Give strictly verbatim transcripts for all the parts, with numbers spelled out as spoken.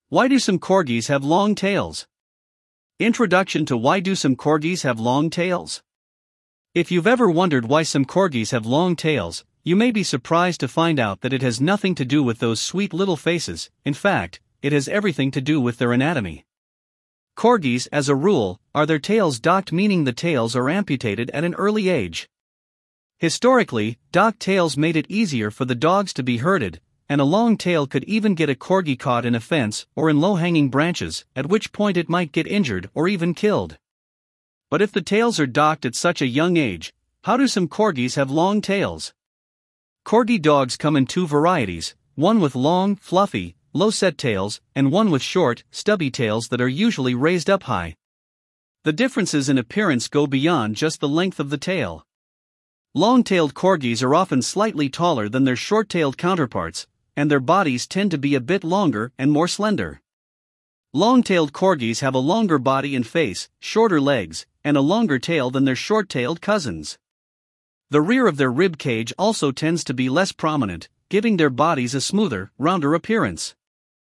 Why do some corgis have long tails? Introduction to why do some corgis have long tails? If you've ever wondered why some corgis have long tails, you may be surprised to find out that it has nothing to do with those sweet little faces. In fact, it has everything to do with their anatomy. Corgis, as a rule, are their tails docked, meaning the tails are amputated at an early age. Historically, docked tails made it easier for the dogs to be herded, and a long tail could even get a corgi caught in a fence or in low-hanging branches, at which point it might get injured or even killed. But if the tails are docked at such a young age, how do some corgis have long tails? Corgi dogs come in two varieties, one with long, fluffy, low-set tails, and one with short, stubby tails that are usually raised up high. The differences in appearance go beyond just the length of the tail. Long-tailed corgis are often slightly taller than their short-tailed counterparts, and their bodies tend to be a bit longer and more slender. Long-tailed corgis have a longer body and face, shorter legs, and a longer tail than their short-tailed cousins. The rear of their rib cage also tends to be less prominent, giving their bodies a smoother, rounder appearance.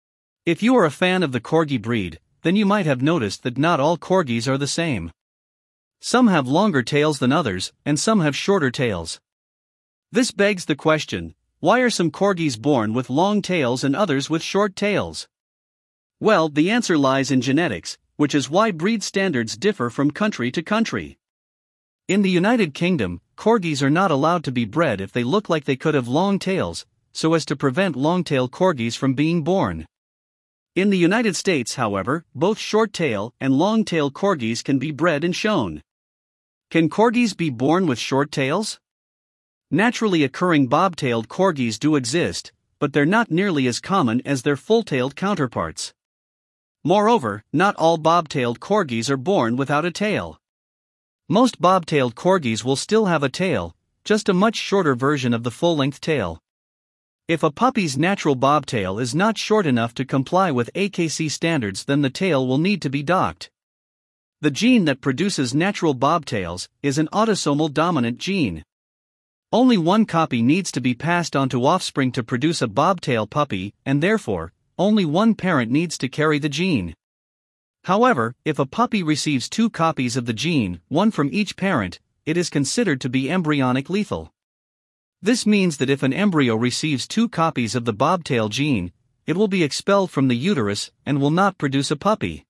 If you are a fan of the corgi breed, then you might have noticed that not all corgis are the same. Some have longer tails than others, and some have shorter tails. This begs the question, why are some corgis born with long tails and others with short tails? Well, the answer lies in genetics, which is why breed standards differ from country to country. In the United Kingdom, corgis are not allowed to be bred if they look like they could have long tails, so as to prevent long-tailed corgis from being born. In the United States, however, both short-tail and long-tailed corgis can be bred and shown. Can corgis be born with short tails? Naturally occurring bob-tailed corgis do exist, but they're not nearly as common as their full-tailed counterparts. Moreover, not all bobtailed corgis are born without a tail. Most bobtailed corgis will still have a tail, just a much shorter version of the full-length tail. If a puppy's natural bobtail is not short enough to comply with A K C standards, then the tail will need to be docked. The gene that produces natural bobtails is an autosomal dominant gene. Only one copy needs to be passed on to offspring to produce a bobtail puppy, and therefore, only one parent needs to carry the gene. However, if a puppy receives two copies of the gene, one from each parent, it is considered to be embryonic lethal. This means that if an embryo receives two copies of the bobtail gene, it will be expelled from the uterus and will not produce a puppy.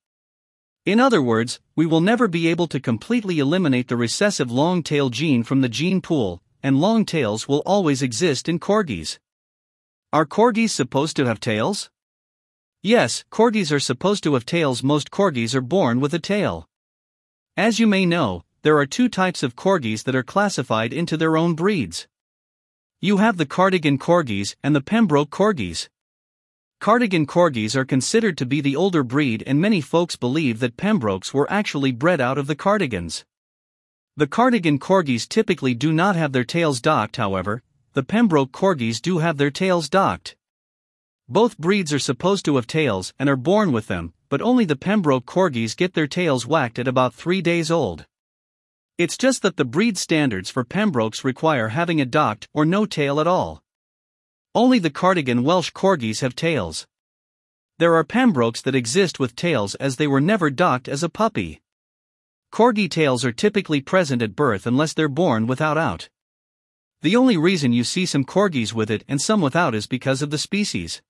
In other words, we will never be able to completely eliminate the recessive long-tail gene from the gene pool, and long tails will always exist in corgis. Are corgis supposed to have tails? Yes, corgis are supposed to have tails. Most corgis are born with a tail. As you may know, there are two types of corgis that are classified into their own breeds. You have the Cardigan corgis and the Pembroke corgis. Cardigan corgis are considered to be the older breed, and many folks believe that Pembrokes were actually bred out of the Cardigans. The Cardigan corgis typically do not have their tails docked, however, the Pembroke corgis do have their tails docked. Both breeds are supposed to have tails and are born with them, but only the Pembroke corgis get their tails whacked at about three days old. It's just that the breed standards for Pembrokes require having a docked or no tail at all. Only the Cardigan Welsh corgis have tails. There are Pembrokes that exist with tails as they were never docked as a puppy. Corgi tails are typically present at birth unless they're born without out. The only reason you see some corgis with it and some without is because of the species.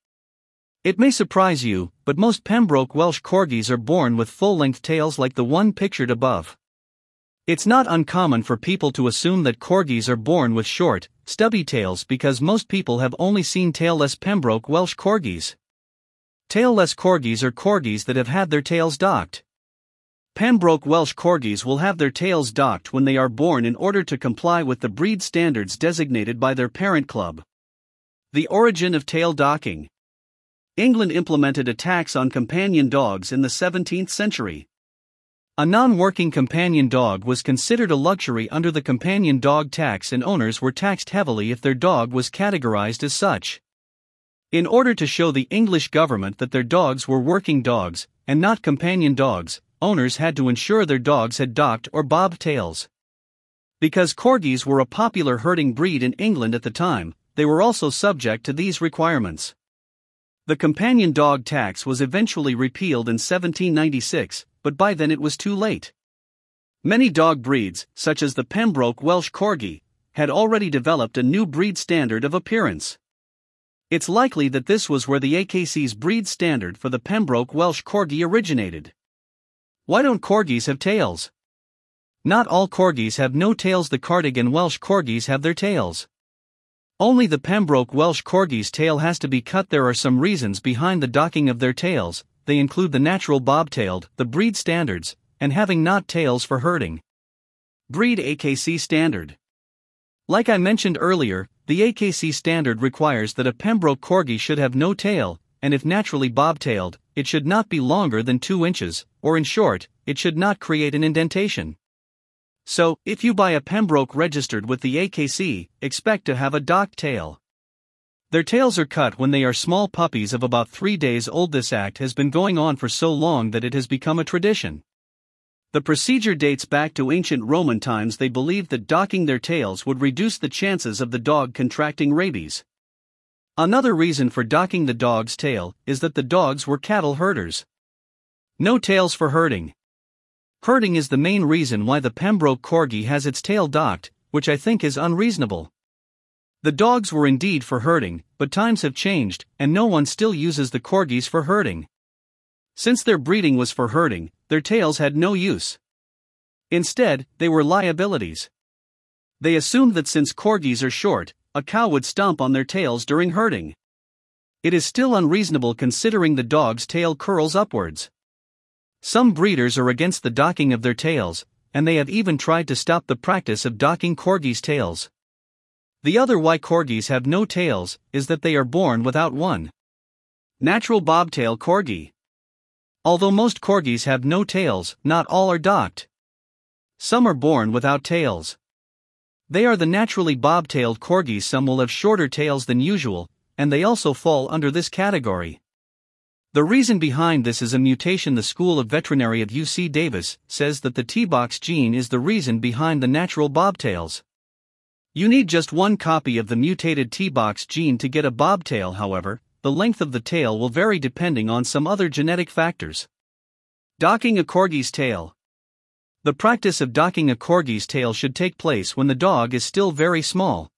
It may surprise you, but most Pembroke Welsh corgis are born with full-length tails like the one pictured above. It's not uncommon for people to assume that corgis are born with short, stubby tails because most people have only seen tailless Pembroke Welsh corgis. Tailless corgis are corgis that have had their tails docked. Pembroke Welsh corgis will have their tails docked when they are born in order to comply with the breed standards designated by their parent club. The origin of tail docking. England implemented a tax on companion dogs in the seventeenth century. A non-working companion dog was considered a luxury under the companion dog tax, and owners were taxed heavily if their dog was categorized as such. In order to show the English government that their dogs were working dogs, and not companion dogs, owners had to ensure their dogs had docked or bobbed tails. Because corgis were a popular herding breed in England at the time, they were also subject to these requirements. The companion dog tax was eventually repealed in seventeen ninety-six, but by then it was too late. Many dog breeds, such as the Pembroke Welsh Corgi, had already developed a new breed standard of appearance. It's likely that this was where the A K C's breed standard for the Pembroke Welsh Corgi originated. Why don't corgis have tails? Not all corgis have no tails. The Cardigan Welsh Corgis have their tails. Only the Pembroke Welsh Corgi's tail has to be cut. There are some reasons behind the docking of their tails. They include the natural bobtailed, the breed standards, and having not tails for herding. Breed A K C standard. Like I mentioned earlier, the A K C standard requires that a Pembroke Corgi should have no tail, and if naturally bobtailed, it should not be longer than two inches, or in short, it should not create an indentation. So, if you buy a Pembroke registered with the A K C, expect to have a docked tail. Their tails are cut when they are small puppies of about three days old. This act has been going on for so long that it has become a tradition. The procedure dates back to ancient Roman times. They believed that docking their tails would reduce the chances of the dog contracting rabies. Another reason for docking the dog's tail is that the dogs were cattle herders. No tails for herding. Herding is the main reason why the Pembroke Corgi has its tail docked, which I think is unreasonable. The dogs were indeed for herding, but times have changed, and no one still uses the corgis for herding. Since their breeding was for herding, their tails had no use. Instead, they were liabilities. They assumed that since corgis are short, a cow would stomp on their tails during herding. It is still unreasonable considering the dog's tail curls upwards. Some breeders are against the docking of their tails, and they have even tried to stop the practice of docking corgis' tails. The other why corgis have no tails is that they are born without one. Natural bobtail corgi. Although most corgis have no tails, not all are docked. Some are born without tails. They are the naturally bobtailed corgis. Some will have shorter tails than usual, and they also fall under this category. The reason behind this is a mutation. The School of Veterinary at U C Davis says that the T box gene is the reason behind the natural bobtails. You need just one copy of the mutated T box gene to get a bobtail. However, the length of the tail will vary depending on some other genetic factors. Docking a corgi's tail. The practice of docking a corgi's tail should take place when the dog is still very small.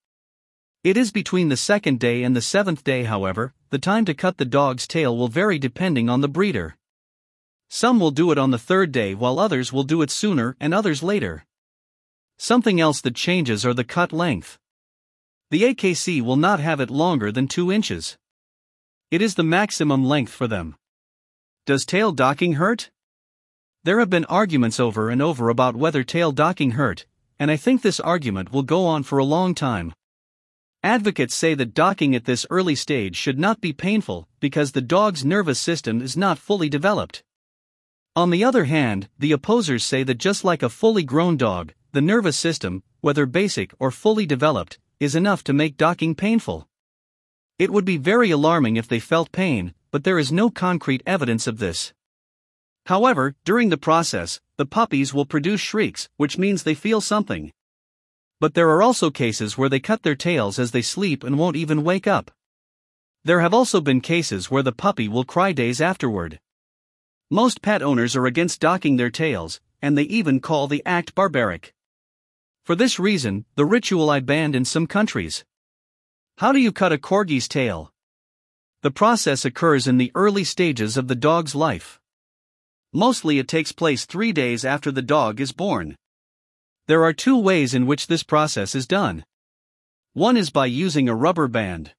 It is between the second day and the seventh day. However, the time to cut the dog's tail will vary depending on the breeder. Some will do it on the third day while others will do it sooner and others later. Something else that changes are the cut length. The A K C will not have it longer than two inches. It is the maximum length for them. Does tail docking hurt? There have been arguments over and over about whether tail docking hurt, and I think this argument will go on for a long time. Advocates say that docking at this early stage should not be painful because the dog's nervous system is not fully developed. On the other hand, the opposers say that just like a fully grown dog, the nervous system, whether basic or fully developed, is enough to make docking painful. It would be very alarming if they felt pain, but there is no concrete evidence of this. However, during the process, the puppies will produce shrieks, which means they feel something. But there are also cases where they cut their tails as they sleep and won't even wake up. There have also been cases where the puppy will cry days afterward. Most pet owners are against docking their tails, and they even call the act barbaric. For this reason, the ritual is banned in some countries. How do you cut a corgi's tail? The process occurs in the early stages of the dog's life. Mostly it takes place three days after the dog is born. There are two ways in which this process is done. One is by using a rubber band.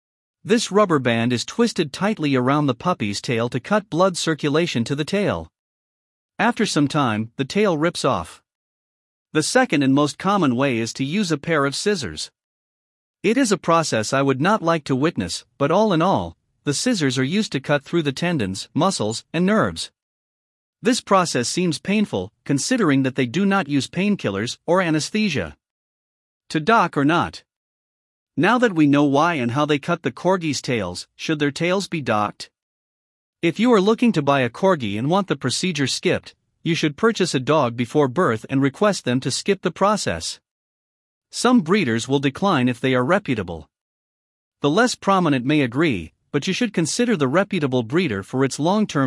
This rubber band is twisted tightly around the puppy's tail to cut blood circulation to the tail. After some time, the tail rips off. The second and most common way is to use a pair of scissors. It is a process I would not like to witness, but all in all, the scissors are used to cut through the tendons, muscles, and nerves. This process seems painful, considering that they do not use painkillers or anesthesia. To dock or not? Now that we know why and how they cut the corgi's tails, should their tails be docked? If you are looking to buy a corgi and want the procedure skipped, you should purchase a dog before birth and request them to skip the process. Some breeders will decline if they are reputable. The less prominent may agree, but you should consider the reputable breeder for its long-term